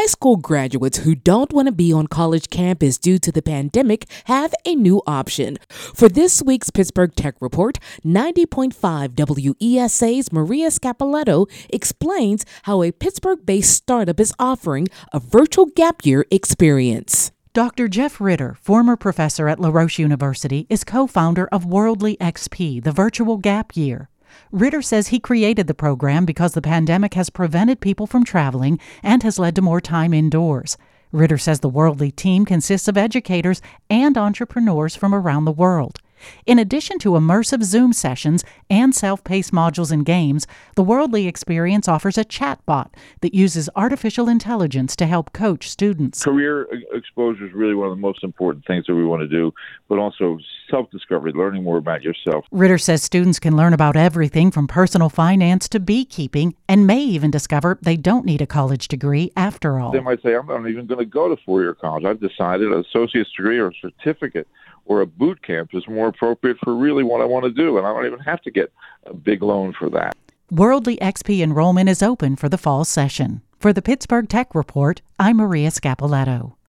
school graduates who don't want to be on college campus due to the pandemic have a new option. For this week's Pittsburgh Tech Report, 90.5 WESA's Maria Scapoletto explains how a Pittsburgh-based startup is offering a virtual gap year experience. Dr. Jeff Ritter, former professor at LaRoche University, is co-founder of Worldly XP, the virtual gap year. Ritter says he created the program because the pandemic has prevented people from traveling and has led to more time indoors. Ritter says the Worldly team consists of educators and entrepreneurs from around the world. In addition to immersive Zoom sessions and self-paced modules and games, the Worldly experience offers a chatbot that uses artificial intelligence to help coach students. Career exposure is really one of the most important things that we want to do, but also self-discovery, learning more about yourself. Ritter says students can learn about everything from personal finance to beekeeping and may even discover they don't need a college degree after all. They might say, I'm not even going to go to four-year college. I've decided an associate's degree or a certificate or a boot camp is more appropriate for really what I want to do, and I don't even have to get a big loan for that. Worldly XP enrollment is open for the fall session. For the Pittsburgh Tech Report, I'm Maria Scapoletto.